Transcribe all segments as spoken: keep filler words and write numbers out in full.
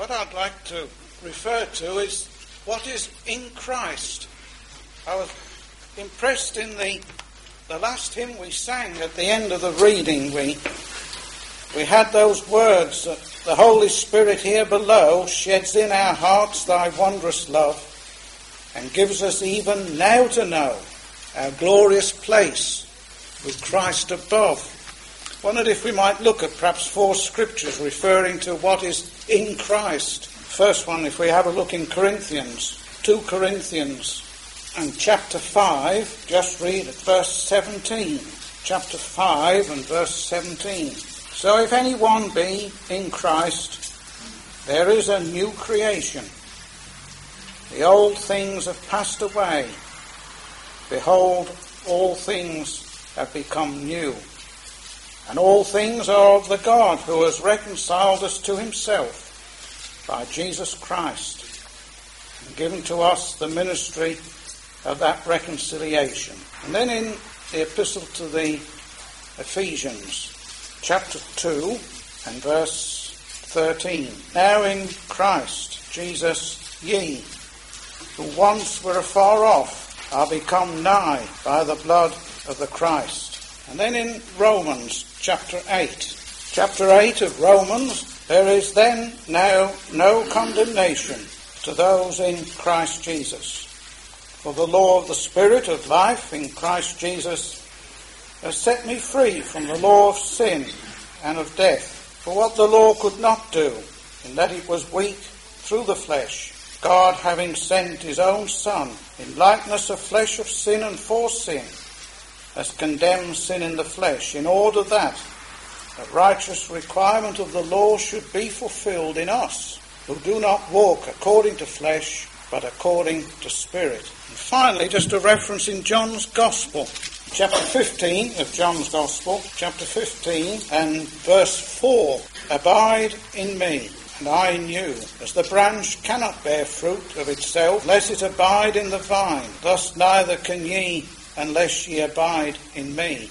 What I'd like to refer to is what is in Christ. I was impressed in the the last hymn we sang at the end of the reading. We we had those words that the Holy Spirit here below sheds in our hearts thy wondrous love and gives us even now to know our glorious place with Christ above. Wondered if we might look at perhaps four scriptures referring to what is in Christ. First one, if we have a look in Corinthians, two Corinthians and chapter five, just read at verse seventeen. Chapter five and verse seventeen. So if anyone be in Christ, there is a new creation. The old things have passed away. Behold, all things have become new. And all things are of the God who has reconciled us to himself by Jesus Christ, and given to us the ministry of that reconciliation. And then in the epistle to the Ephesians, chapter two and verse thirteen. Now in Christ Jesus ye, who once were afar off, are become nigh by the blood of the Christ. And then in Romans chapter eight. Chapter eight of Romans, there is then now no condemnation to those in Christ Jesus. For the law of the Spirit of life in Christ Jesus has set me free from the law of sin and of death. For what the law could not do, in that it was weak through the flesh, God having sent his own Son in likeness of flesh of sin and for sin, has condemned sin in the flesh, in order that the righteous requirement of the law should be fulfilled in us, who do not walk according to flesh, but according to Spirit. And finally, just a reference in John's Gospel, chapter fifteen of John's Gospel, chapter fifteen and verse four. Abide in me, and I in you, as the branch cannot bear fruit of itself, unless it abide in the vine. Thus neither can ye, unless ye abide in me.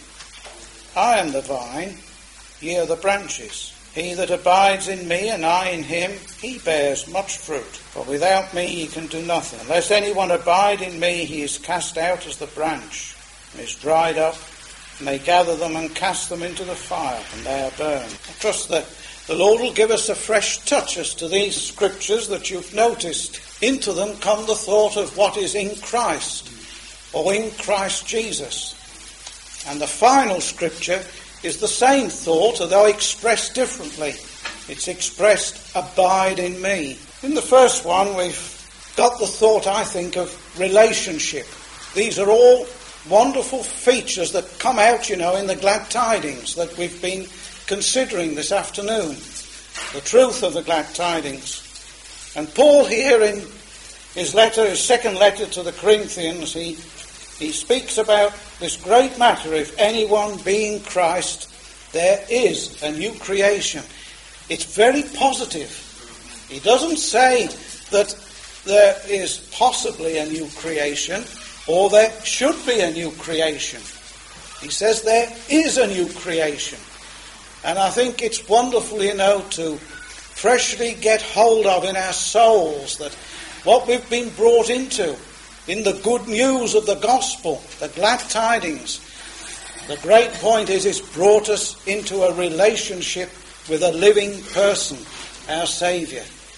I am the vine, ye are the branches. He that abides in me, and I in him, he bears much fruit. For without me ye can do nothing. Unless anyone abide in me, he is cast out as the branch, and is dried up, and they gather them and cast them into the fire, and they are burned. I trust that the Lord will give us a fresh touch as to these scriptures that you've noticed. Into them come the thought of what is in Christ, or in Christ Jesus. And the final scripture is the same thought, although expressed differently. It's expressed, abide in me. In the first one, we've got the thought, I think, of relationship. These are all wonderful features that come out, you know, in the glad tidings that we've been considering this afternoon. The truth of the glad tidings. And Paul here in his letter, his second letter to the Corinthians, he He speaks about this great matter. If anyone be in Christ, there is a new creation. It's very positive. He doesn't say that there is possibly a new creation or there should be a new creation. He says there is a new creation. And I think it's wonderful, you know, to freshly get hold of in our souls that what we've been brought into in the good news of the gospel, the glad tidings. The great point is it's brought us into a relationship with a living person, our Saviour.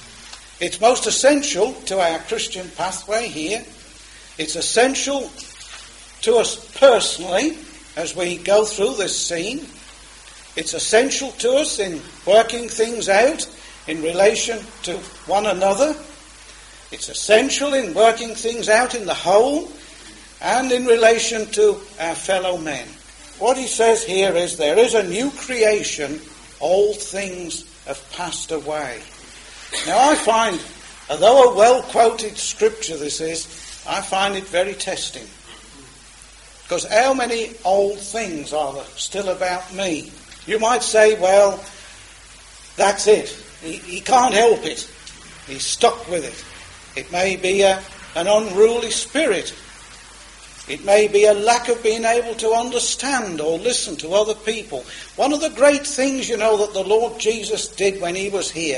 It's most essential to our Christian pathway here. It's essential to us personally as we go through this scene. It's essential to us in working things out in relation to one another. It's essential in working things out in the home and in relation to our fellow men. What he says here is there is a new creation, old things have passed away. Now I find, although a well-quoted scripture this is, I find it very testing. Because how many old things are there still about me? You might say, well, that's it. He, he can't help it. He's stuck with it. It may be a, an unruly spirit. It may be a lack of being able to understand or listen to other people. One of the great things, you know, that the Lord Jesus did when he was here,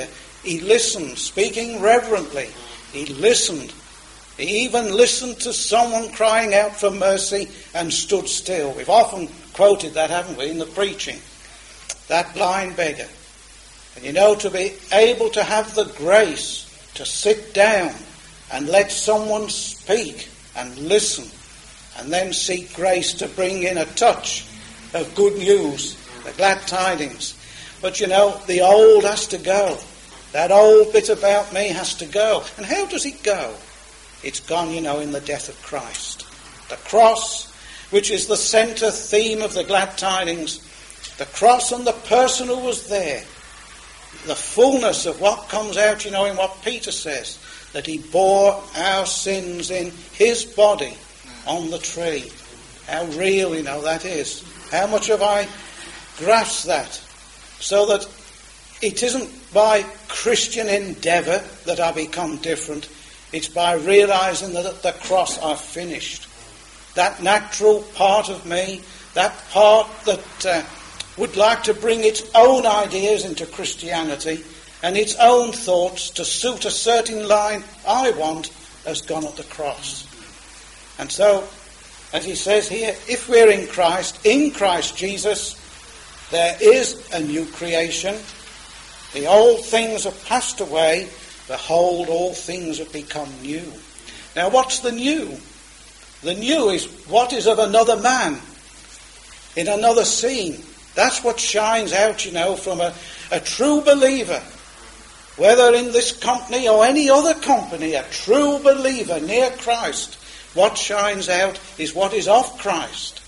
he listened, speaking reverently. He listened. He even listened to someone crying out for mercy and stood still. We've often quoted that, haven't we, in the preaching. That blind beggar. And you know, to be able to have the grace to sit down and let someone speak and listen and then seek grace to bring in a touch of good news, the glad tidings. But you know, the old has to go. That old bit about me has to go. And how does it go? It's gone, you know, in the death of Christ. The cross, which is the centre theme of the glad tidings, the cross and the person who was there, the fullness of what comes out, you know, in what Peter says, that he bore our sins in his body on the tree. How real, you know, that is. How much have I grasped that? So that it isn't by Christian endeavour that I become different. It's by realising that at the cross I've finished. That natural part of me, that part that uh, would like to bring its own ideas into Christianity and its own thoughts to suit a certain line I want, has gone at the cross. And so, as he says here, if we're in Christ, in Christ Jesus, there is a new creation. The old things have passed away. Behold, all things have become new. Now, what's the new? The new is what is of another man, in another scene. That's what shines out, you know, from a, a true believer. Whether in this company or any other company, a true believer near Christ, what shines out is what is of Christ.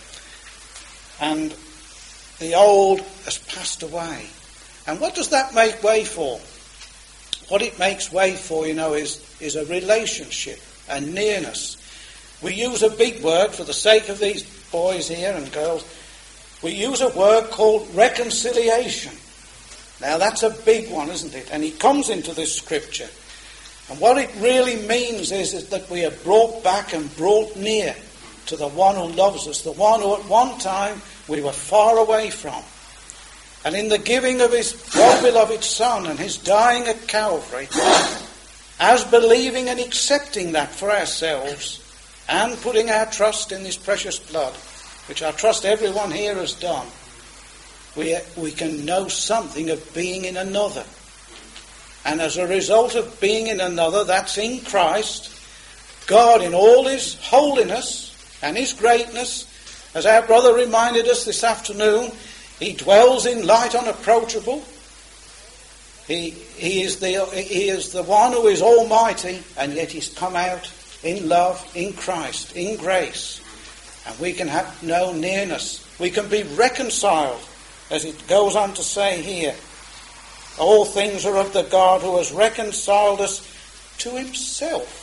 And the old has passed away. And what does that make way for? What it makes way for, you know, is, is a relationship, a nearness. We use a big word for the sake of these boys here and girls. We use a word called reconciliation. Now that's a big one, isn't it? And it comes into this scripture. And what it really means is, is that we are brought back and brought near to the one who loves us, the one who at one time we were far away from. And in the giving of his well-beloved Son and his dying at Calvary, as believing and accepting that for ourselves and putting our trust in this precious blood, which I trust everyone here has done, we, we can know something of being in another. And as a result of being in another, that's in Christ, God in all his holiness and his greatness, as our brother reminded us this afternoon, he dwells in light unapproachable. He, he, is the, he is the one who is almighty, and yet he's come out in love, in Christ, in grace. And we can have no nearness. We can be reconciled, as it goes on to say here. All things are of the God who has reconciled us to himself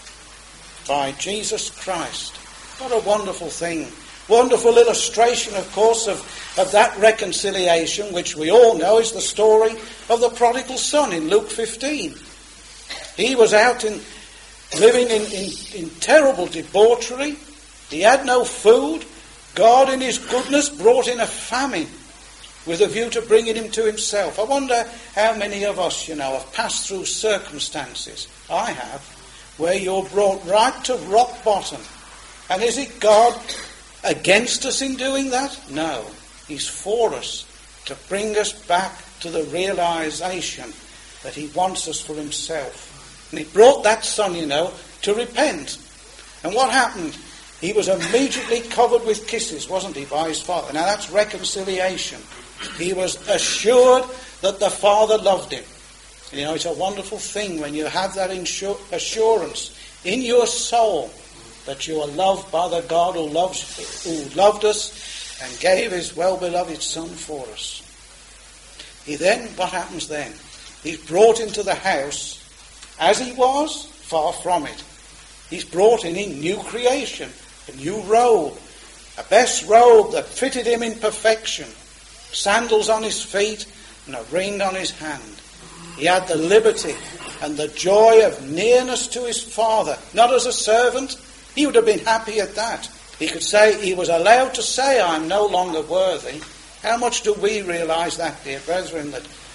by Jesus Christ. What a wonderful thing. Wonderful illustration, of course, of, of that reconciliation, which we all know is the story of the prodigal son in Luke fifteen. He was out in living in, in, in terrible debauchery. He had no food. God in his goodness brought in a famine with a view to bringing him to himself. I wonder how many of us, you know, have passed through circumstances, I have, where you're brought right to rock bottom. And is it God against us in doing that? No. He's for us to bring us back to the realization that he wants us for himself. And he brought that son, you know, to repent. And what happened? He was immediately covered with kisses, wasn't he, by his father? Now that's reconciliation. He was assured that the Father loved him. You know, it's a wonderful thing when you have that insur- assurance in your soul that you are loved by the God who loves, who loved us and gave his well-beloved Son for us. He then, what happens then? He's brought into the house as he was, far from it. He's brought in in new creation, a new robe, a best robe that fitted him in perfection, sandals on his feet and a ring on his hand. He had the liberty and the joy of nearness to his Father, not as a servant. He would have been happy at that. He could say, he was allowed to say, I'm no longer worthy. How much do we realise that, dear brethren, that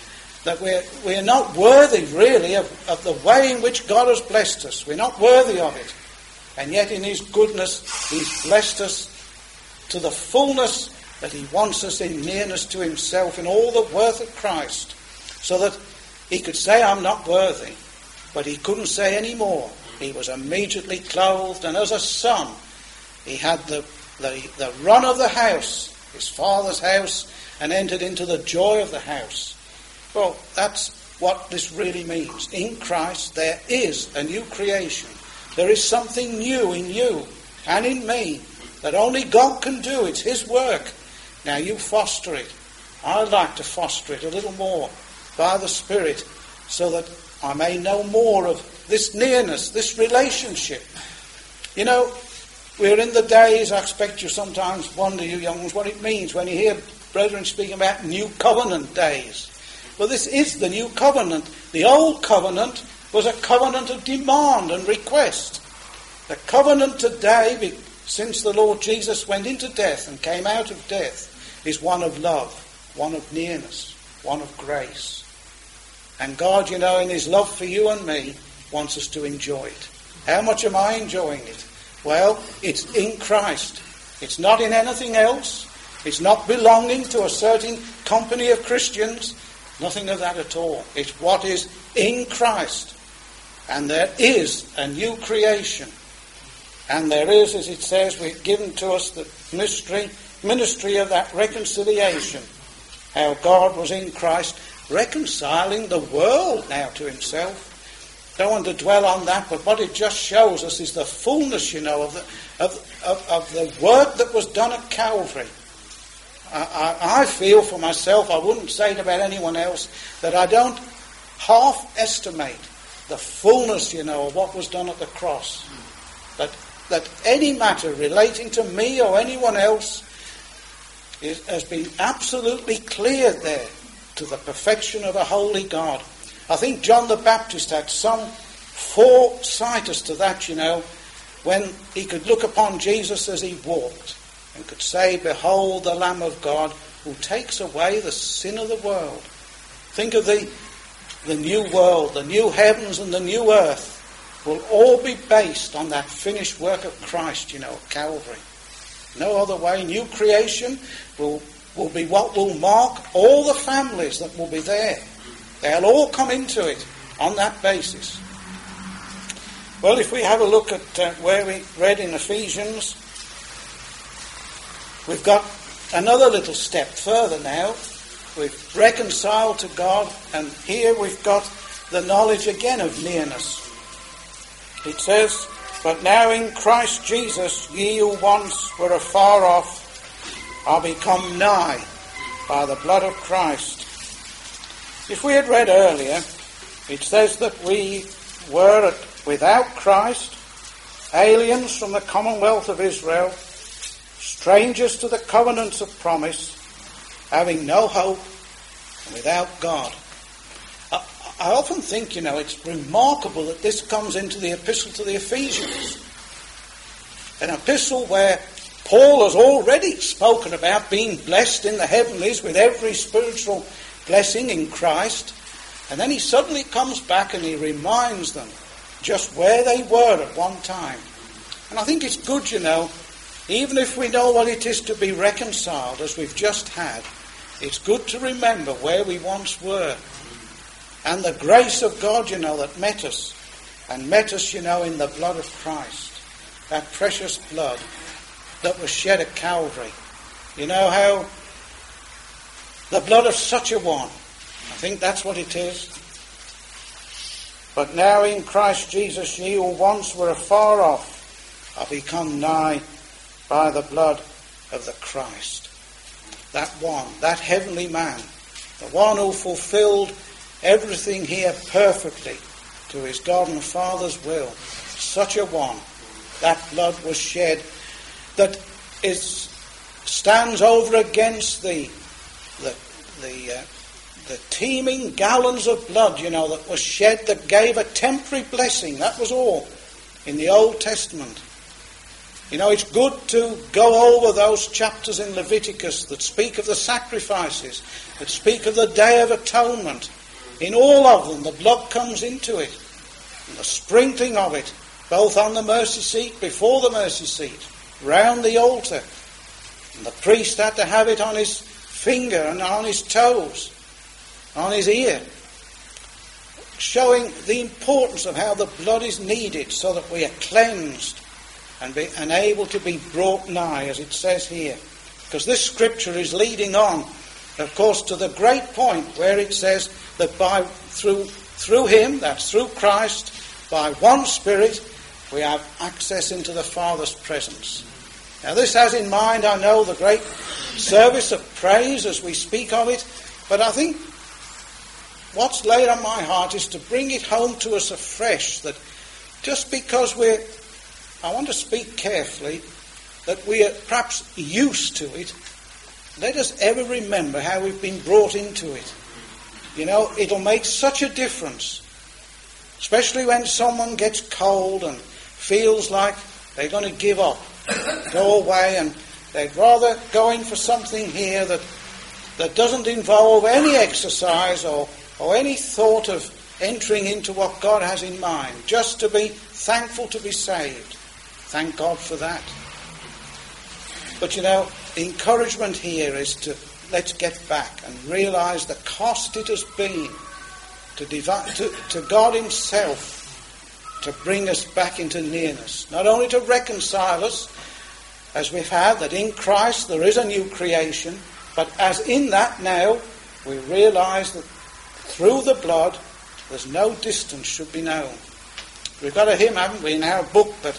that we're, we're not worthy, really, of, of the way in which God has blessed us. We're not worthy of it. And yet in his goodness, he's blessed us to the fullness that he wants us in nearness to himself in all the worth of Christ. So that he could say, I'm not worthy, but he couldn't say any more. He was immediately clothed, and as a son, he had the, the, the run of the house, his father's house, and entered into the joy of the house. Well, that's what this really means. In Christ there is a new creation. There is something new in you and in me that only God can do. It's his work. Now you foster it. I'd like to foster it a little more by the Spirit so that I may know more of this nearness, this relationship. You know, we're in the days, I expect you sometimes wonder, you young ones, what it means when you hear brethren speaking about new covenant days. Well, this is the new covenant. The old covenant was a covenant of demand and request. The covenant today, since the Lord Jesus went into death and came out of death, is one of love, one of nearness, one of grace. And God, you know, in his love for you and me, wants us to enjoy it. How much am I enjoying it? Well, it's in Christ. It's not in anything else. It's not belonging to a certain company of Christians. Nothing of that at all. It's what is in Christ. And there is a new creation. And there is, as it says, we've given to us the mystery, ministry of that reconciliation. How God was in Christ reconciling the world now to himself. Don't want to dwell on that, but what it just shows us is the fullness, you know, of the, of, of, of the work that was done at Calvary. I, I, I feel for myself, I wouldn't say it about anyone else, that I don't half estimate the fullness, you know, of what was done at the cross. That that any matter relating to me or anyone else is, has been absolutely cleared there to the perfection of a holy God. I think John the Baptist had some foresight as to that, you know, when he could look upon Jesus as he walked and could say, behold the Lamb of God who takes away the sin of the world. Think of the The new world, the new heavens and the new earth will all be based on that finished work of Christ, you know, at Calvary. No other way. New creation will, will be what will mark all the families that will be there. They'll all come into it on that basis. Well, if we have a look at uh, where we read in Ephesians, we've got another little step further now. We've reconciled to God, and here we've got the knowledge again of nearness. It says, but now in Christ Jesus, ye who once were afar off are become nigh by the blood of Christ. If we had read earlier, it says that we were without Christ, aliens from the commonwealth of Israel, strangers to the covenants of promise, having no hope, and without God. I, I often think, you know, it's remarkable that this comes into the epistle to the Ephesians. An epistle where Paul has already spoken about being blessed in the heavenlies with every spiritual blessing in Christ. And then he suddenly comes back and he reminds them just where they were at one time. And I think it's good, you know, even if we know what it is to be reconciled, as we've just had, it's good to remember where we once were. And the grace of God, you know, that met us. And met us, you know, in the blood of Christ. That precious blood that was shed at Calvary. You know how the blood of such a one, I think that's what it is. But now in Christ Jesus, ye who once were afar off are become nigh by the blood of the Christ. That one, that heavenly man, the one who fulfilled everything here perfectly to his God and Father's will. Such a one. That blood was shed that is stands over against the the the uh, the teeming gallons of blood, you know, that was shed that gave a temporary blessing. That was all in the Old Testament. You know, it's good to go over those chapters in Leviticus that speak of the sacrifices, that speak of the Day of Atonement, In all of them, the blood comes into it. And the sprinkling of it, both on the mercy seat, before the mercy seat, round the altar. And the priest had to have it on his finger and on his toes, on his ear, showing the importance of how the blood is needed so that we are cleansed and, be, and able to be brought nigh, as it says here. Because this scripture is leading on, of course, to the great point where it says that by through through him, that's through Christ, by one Spirit, we have access into the Father's presence. Now this has in mind, I know, the great service of praise as we speak of it, but I think what's laid on my heart is to bring it home to us afresh, that just because we're, I want to speak carefully, that we are perhaps used to it, let us ever remember how we've been brought into it. You know, it'll make such a difference, especially when someone gets cold and feels like they're going to give up, go away, and they'd rather go in for something here that that doesn't involve any exercise or, or any thought of entering into what God has in mind, just to be thankful to be saved. Thank God for that. But you know, the encouragement here is to let's get back and realise the cost it has been to, devi- to, to God himself to bring us back into nearness. Not only to reconcile us, as we've had, that in Christ there is a new creation, but as in that now we realise that through the blood there's no distance should be known. We've got a hymn, haven't we, in our book that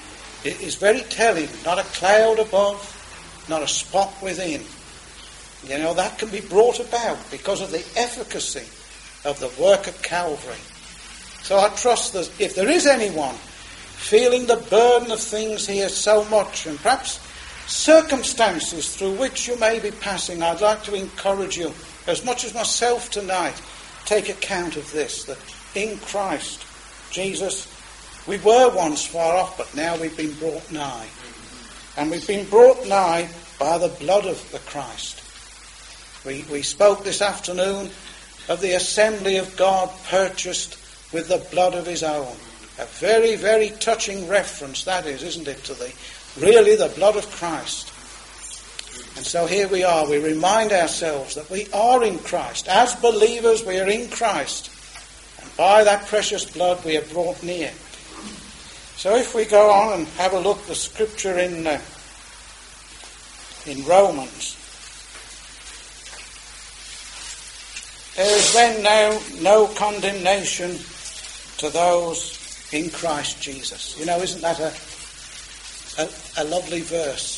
is very telling. Not a cloud above, not a spot within. You know, that can be brought about because of the efficacy of the work of Calvary. So I trust that if there is anyone feeling the burden of things here so much, and perhaps circumstances through which you may be passing, I'd like to encourage you, as much as myself tonight, take account of this, that in Christ Jesus we were once far off, but now we've been brought nigh. And we've been brought nigh by the blood of the Christ. We, we spoke this afternoon of the assembly of God purchased with the blood of his own. A very, very touching reference that is, isn't it, to the really the blood of Christ. And so here we are. We remind ourselves that we are in Christ. As believers, we are in Christ. And by that precious blood, we are brought near. So if we go on and have a look at the scripture in uh, in Romans. There is then now no condemnation to those in Christ Jesus. You know, isn't that a, a, a lovely verse?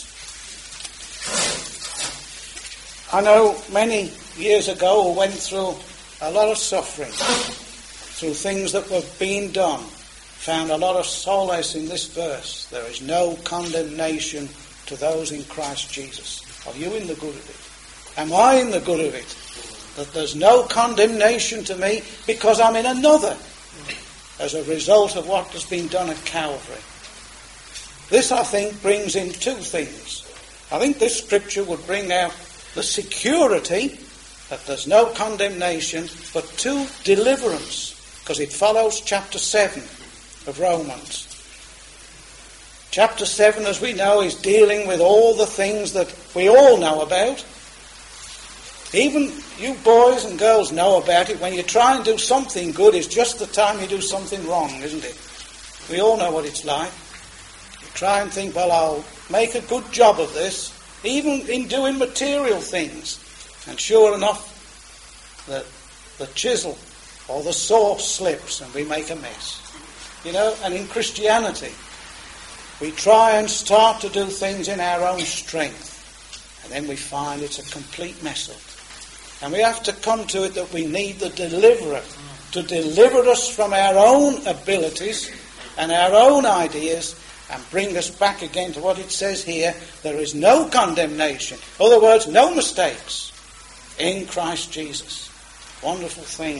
I know many years ago I went through a lot of suffering, through things that were being done. Found a lot of solace in this verse. There is no condemnation to those in Christ Jesus. Are you in the good of it? Am I in the good of it? That there's no condemnation to me because I'm in another as a result of what has been done at Calvary. This, I think, brings in two things. I think this scripture would bring out the security that there's no condemnation, but two, deliverance, because it follows chapter seven of Romans. Chapter seven, as we know, is dealing with all the things that we all know about. Even you boys and girls know about it. When you try and do something good, it's just the time you do something wrong, isn't it? We all know what it's like. You try and think, well, I'll make a good job of this, even in doing material things. And sure enough, the, the chisel or the saw slips and we make a mess. You know, and in Christianity, we try and start to do things in our own strength. And then we find it's a complete mess up. And we have to come to it that we need the deliverer to deliver us from our own abilities and our own ideas and bring us back again to what it says here. There is no condemnation. In other words, no mistakes in Christ Jesus. Wonderful thing.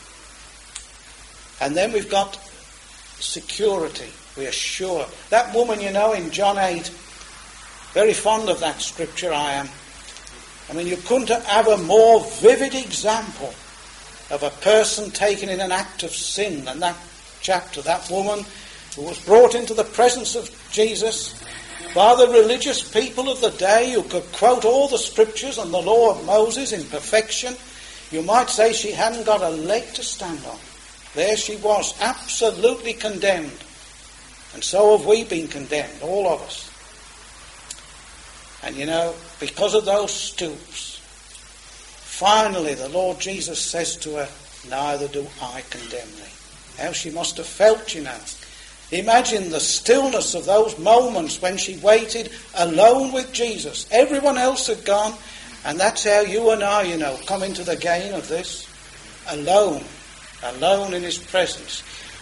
And then we've got security. We are sure. That woman, you know, in John eight, very fond of that scripture I am. I mean, you couldn't have a more vivid example of a person taken in an act of sin. And that chapter, that woman who was brought into the presence of Jesus by the religious people of the day who could quote all the scriptures and the law of Moses in perfection, you might say she hadn't got a leg to stand on. There she was, absolutely condemned. And so have we been condemned, all of us. And you know, because of those stoops, finally the Lord Jesus says to her, neither do I condemn thee. How she must have felt, you know. Imagine the stillness of those moments when she waited alone with Jesus. Everyone else had gone, and that's how you and I, you know, come into the gain of this. Alone. Alone in his presence.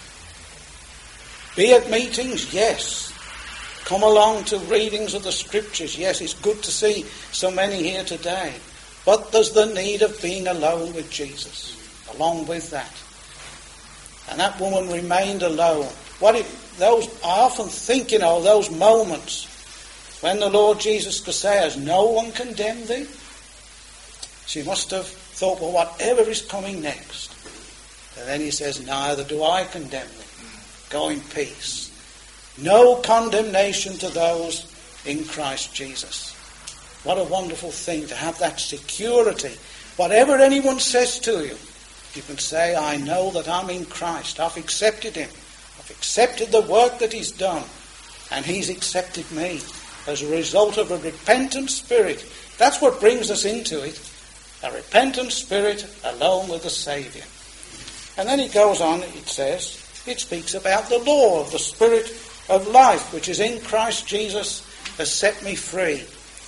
Be at meetings, yes. Come along to readings of the scriptures, yes. It's good to see so many here today. But there's the need of being alone with Jesus, along with that. And that woman remained alone. What if those, I often think, you know, those moments when the Lord Jesus could say, has no one condemned thee? She must have thought, well, whatever is coming next. And then he says, neither do I condemn thee. Go in peace. No condemnation to those in Christ Jesus. What a wonderful thing to have that security. Whatever anyone says to you, you can say, I know that I'm in Christ. I've accepted him. I've accepted the work that he's done. And he's accepted me as a result of a repentant spirit. That's what brings us into it. A repentant spirit alone with the Saviour. And then it goes on, it says, it speaks about the law of the Spirit of life, which is in Christ Jesus, has set me free.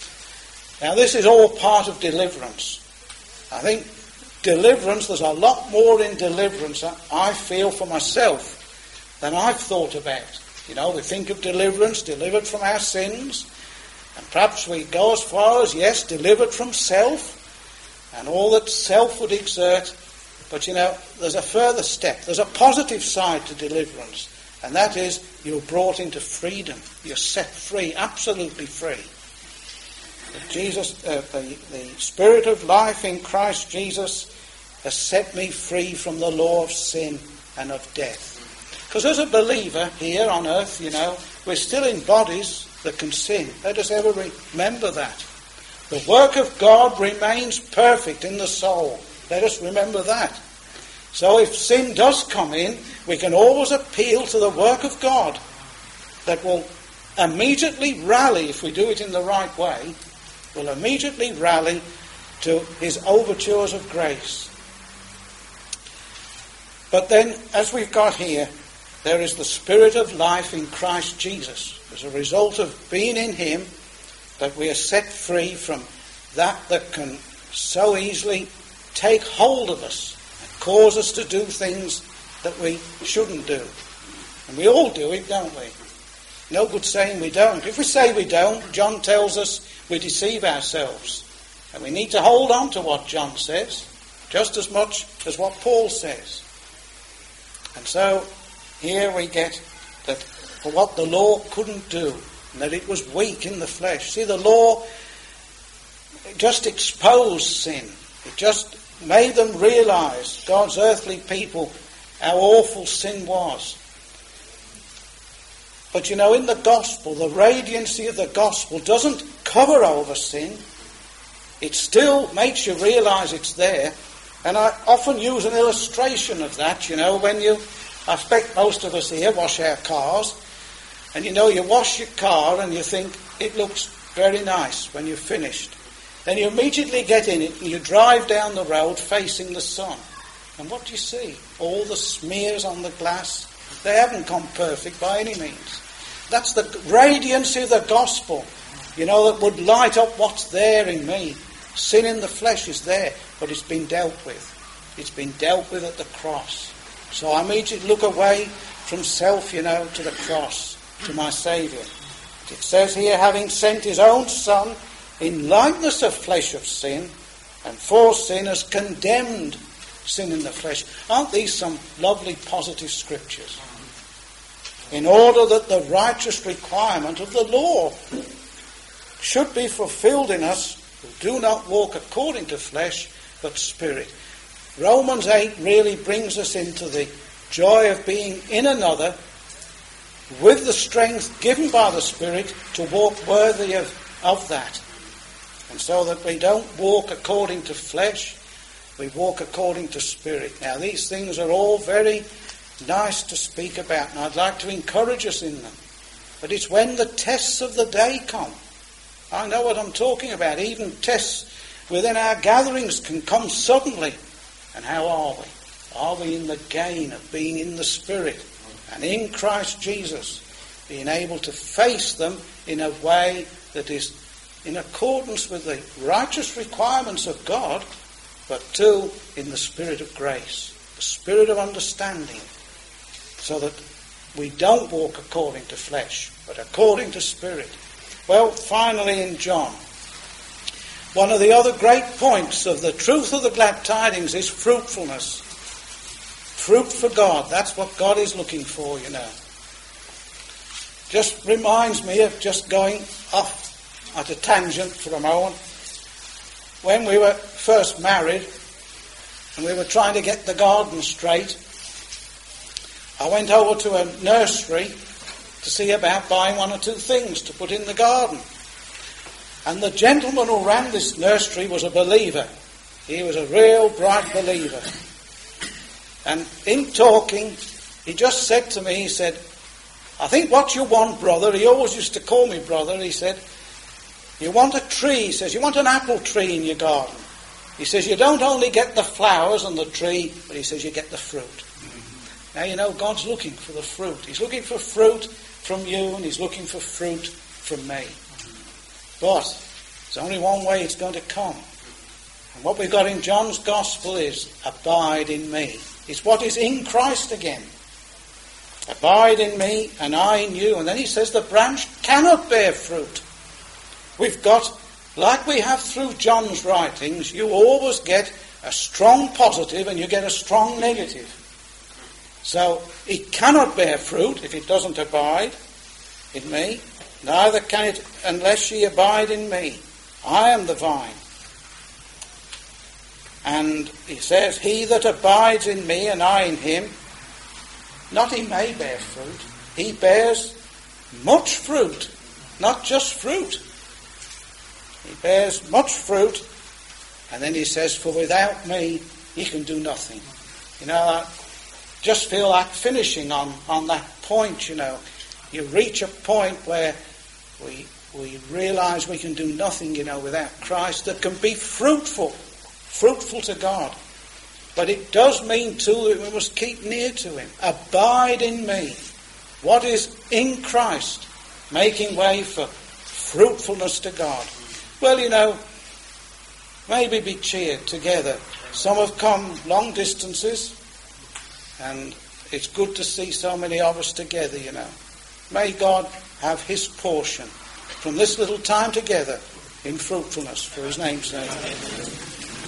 Now this is all part of deliverance. I think deliverance, there's a lot more in deliverance I feel for myself than I've thought about. You know, we think of deliverance, delivered from our sins, and perhaps we go as far as, yes, delivered from self, and all that self would exert. But you know, there's a further step. There's a positive side to deliverance. And that is, you're brought into freedom. You're set free, absolutely free. But Jesus, uh, the, the Spirit of life in Christ Jesus has set me free from the law of sin and of death. Because as a believer here on earth, you know, we're still in bodies that can sin. Let us ever remember that. The work of God remains perfect in the soul. Let us remember that. So if sin does come in, we can always appeal to the work of God that will immediately rally, if we do it in the right way, will immediately rally to his overtures of grace. But then, as we've got here, there is the Spirit of life in Christ Jesus. As a result of being in him, that we are set free from that that can so easily take hold of us and cause us to do things that we shouldn't do. And we all do it, don't we? No good saying we don't. If we say we don't, John tells us we deceive ourselves. And we need to hold on to what John says, just as much as what Paul says. And so, here we get that for what the law couldn't do, and that it was weak in the flesh. See, the law just exposed sin. It just made them realize, God's earthly people, how awful sin was. But you know, in the gospel, the radiancy of the gospel doesn't cover over sin. It still makes you realize it's there. And I often use an illustration of that, you know, when you, I expect most of us here wash our cars, and you know, you wash your car and you think it looks very nice when you're finished. Then you immediately get in it and you drive down the road facing the sun. And what do you see? All the smears on the glass. They haven't come perfect by any means. That's the radiancy of the gospel, you know, that would light up what's there in me. Sin in the flesh is there, but it's been dealt with. It's been dealt with at the cross. So I immediately look away from self, you know, to the cross, to my Saviour. It says here, having sent his own Son in likeness of flesh of sin, and for sin has condemned sin in the flesh. Aren't these some lovely positive scriptures? In order that the righteous requirement of the law should be fulfilled in us who do not walk according to flesh, but spirit. Romans eight really brings us into the joy of being in another with the strength given by the Spirit to walk worthy of, of that. And so that we don't walk according to flesh, we walk according to Spirit. Now these things are all very nice to speak about, and I'd like to encourage us in them. But it's when the tests of the day come. I know what I'm talking about. Even tests within our gatherings can come suddenly. And how are we? Are we in the gain of being in the Spirit and in Christ Jesus, being able to face them in a way that is in accordance with the righteous requirements of God, but too in the Spirit of grace, the Spirit of understanding, so that we don't walk according to flesh, but according to Spirit. Well, finally in John, one of the other great points of the truth of the glad tidings is fruitfulness. Fruit for God. That's what God is looking for, you know. Just reminds me of just going off at a tangent for a moment. When we were first married and we were trying to get the garden straight, I went over to a nursery to see about buying one or two things to put in the garden. And the gentleman who ran this nursery was a believer. He was a real bright believer. And in talking, he just said to me, he said, I think what you want, brother, he always used to call me brother, he said, you want a tree, he says, you want an apple tree in your garden. He says, you don't only get the flowers on the tree, but he says, you get the fruit. Now, you know, God's looking for the fruit. He's looking for fruit from you, and he's looking for fruit from me. But there's only one way it's going to come. And what we've got in John's Gospel is, abide in me. It's what is in Christ again. Abide in me, and I in you. And then he says the branch cannot bear fruit. We've got, like we have through John's writings, you always get a strong positive and you get a strong negative. So it cannot bear fruit if it doesn't abide in me. Neither can it unless ye abide in me. I am the vine. And he says, he that abides in me and I in him, not he may bear fruit, he bears much fruit, not just fruit. He bears much fruit, and then he says, for without me, he can do nothing. You know, I just feel like finishing on, on that point, you know. You reach a point where we we realize we can do nothing, you know, without Christ that can be fruitful, fruitful to God. But it does mean, too, that we must keep near to him. Abide in me. What is in Christ? Making way for fruitfulness to God. Well, you know, maybe be cheered together. Some have come long distances, and it's good to see so many of us together, you know. May God have his portion from this little time together in fruitfulness for his name's sake.